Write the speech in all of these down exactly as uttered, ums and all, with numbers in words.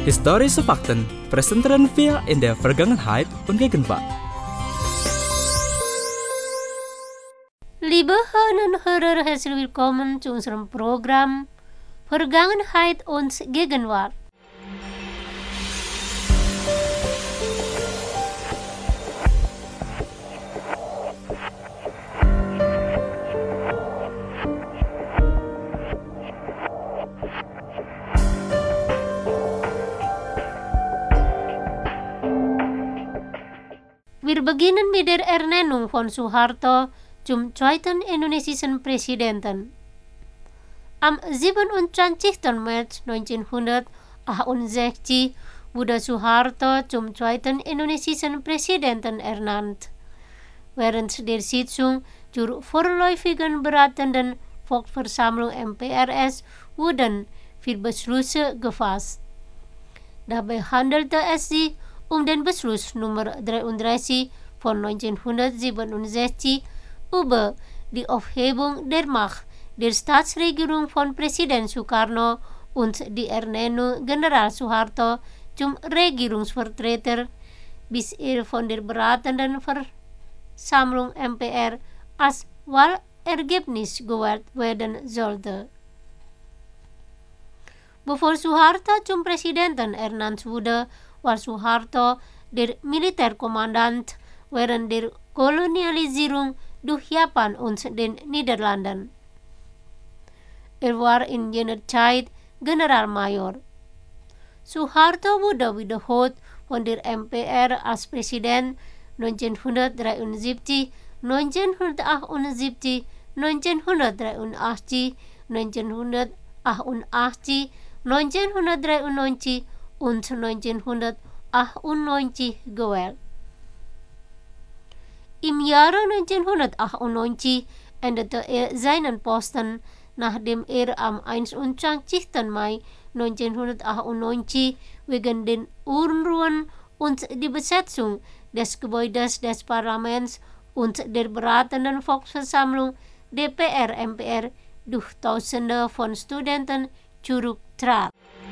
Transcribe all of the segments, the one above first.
Historische Fakten, präsentieren wir in der Vergangenheit und Gegenwart. Liebe Hörerinnen, herzlich willkommen zu unserem Programm Vergangenheit und Gegenwart. Wir beginnen mit der Ernennung von Soeharto zum zweiten indonesischen Präsidenten. Am siebenundzwanzigsten März neunzehnhundertachtundsechzig wurde Soeharto zum zweiten indonesischen Präsidenten ernannt. Während der Sitzung zur vorläufigen beratenden Volksversammlung M P R S wurden vier Beschlüsse gefasst. Dabei handelte es sich um den Beschluss Nummer dreiunddreißig von neunzehnhundertsiebenundsechzig über die Aufhebung der Macht der Staatsregierung von Präsident Sukarno und die Ernennung General Soeharto zum Regierungsvertreter, bis er von der beratenden Versammlung M P R als Wahlergebnis gewählt werden sollte. Bevor Soeharto zum Präsidenten ernannt wurde, war Soeharto der Militärkommandant während der Kolonialisierung durch Japan und den Niederlanden. Er war in jener Zeit Generalmajor. Soeharto wurde wiederholt von der M P R als Präsident neunzehnhundertdreiundsiebzig, neunzehnhundertachtundsiebzig, neunzehnhundertdreiundachtzig, neunzehnhundertachtundachtzig, neunzehnhundertdreiundneunzig und neunzehnhundertachtundneunzig gewählt. Im Jahre neunzehnhundertachtundneunzig endete er seinen Posten, nachdem er am einundzwanzigsten Mai neunzehnhundertachtundneunzig wegen den Unruhen und die Besetzung des Gebäudes des Parlaments und der beratenden Volksversammlung D P R M P R durch Tausende von Studenten zurücktrat.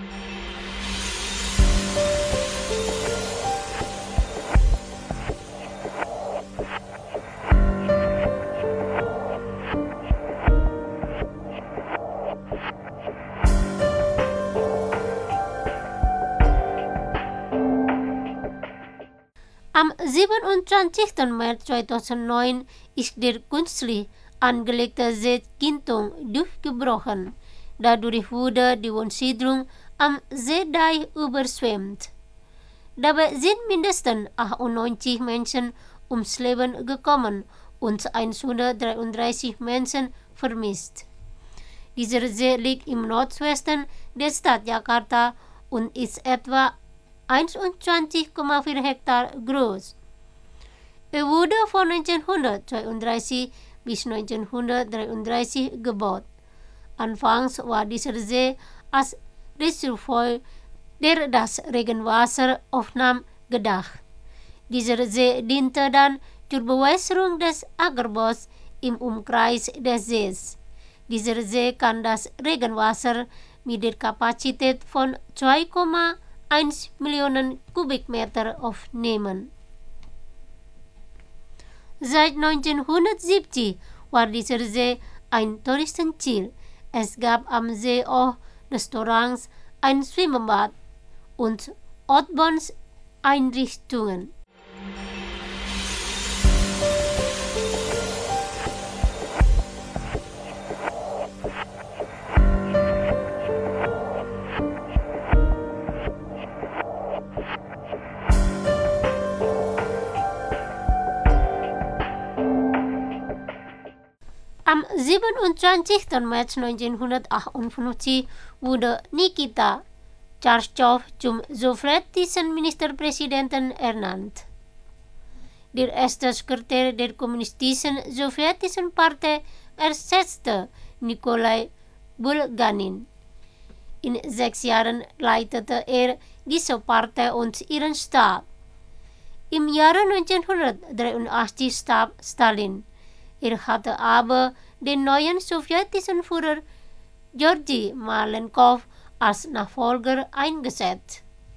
Am siebenundzwanzigsten März zweitausendneun ist der künstlich angelegte See Kintung durchgebrochen. Dadurch wurde die Wohnsiedlung am Seedeich überschwemmt. Dabei sind mindestens achtundneunzig Menschen ums Leben gekommen und hundertdreiunddreißig Menschen vermisst. Dieser See liegt im Nordwesten der Stadt Jakarta und ist etwa einundzwanzig Komma vier Hektar groß. Er wurde von neunzehnhundertzweiunddreißig bis neunzehnhundertdreiunddreißig gebaut. Anfangs war dieser See als Reservoir, der das Regenwasser aufnahm, gedacht. Dieser See diente dann zur Bewässerung des Ackerbaus im Umkreis des Sees. Dieser See kann das Regenwasser mit der Kapazität von zwei Komma eins Millionen Kubikmeter aufnehmen. Seit neunzehnhundertsiebzig war dieser See ein Touristenziel. Es gab am See auch Restaurants, ein Schwimmbad und Ortsbahn-Einrichtungen. Am siebenundzwanzigsten März neunzehnhundertachtundfünfzig wurde Nikita Chruschtschow zum sowjetischen Ministerpräsidenten ernannt. Der erste Sekretär der Kommunistischen Sowjetischen Partei ersetzte Nikolai Bulganin. In sechs Jahren leitete er diese Partei und ihren Staat. Im Jahre neunzehnhundertdreiundachtzig starb Stalin. Er hatte aber den neuen sowjetischen Führer Georgi Malenkov als Nachfolger eingesetzt.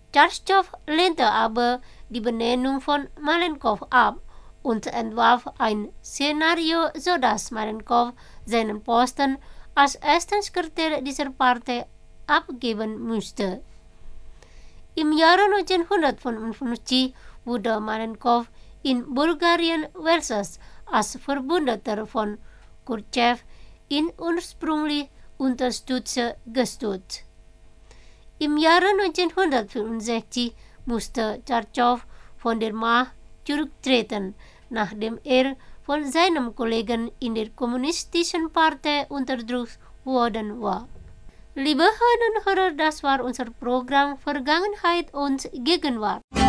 Tschartschow lehnte aber die Benennung von Malenkov ab und entwarf ein Szenario, sodass Malenkov seinen Posten als ersten Sekretär dieser Partei abgeben musste. Im Jahre neunzehnhundertfünfundfünfzig wurde Malenkov in Bulgarien versus als Verbündeter von Khrushchev in ursprünglich Unterstützer gestützt. Im Jahre neunzehnhundertfünfundsechzig musste Tschartschow von der Macht zurücktreten, nachdem er von seinem Kollegen in der Kommunistischen Partei unterdrückt worden war. Liebe Hörer und Hörer, das war unser Programm Vergangenheit und Gegenwart.